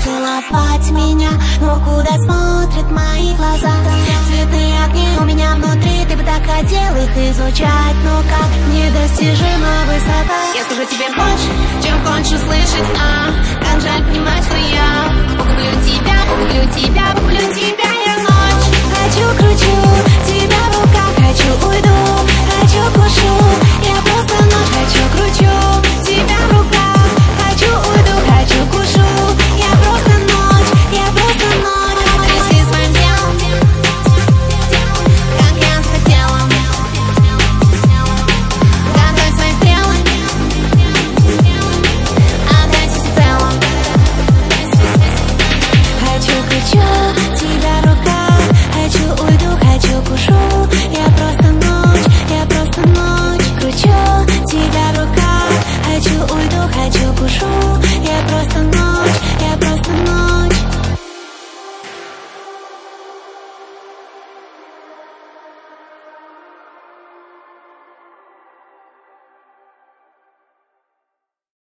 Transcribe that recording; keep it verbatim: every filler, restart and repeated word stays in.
целовать меня, но куда смотрят мои глаза? Цветные огни у меня внутри, ты бы так хотел их изучать, но как недостижима высота. Я скажу тебе больше, чем хочешь слышать, а как жаль, понимать.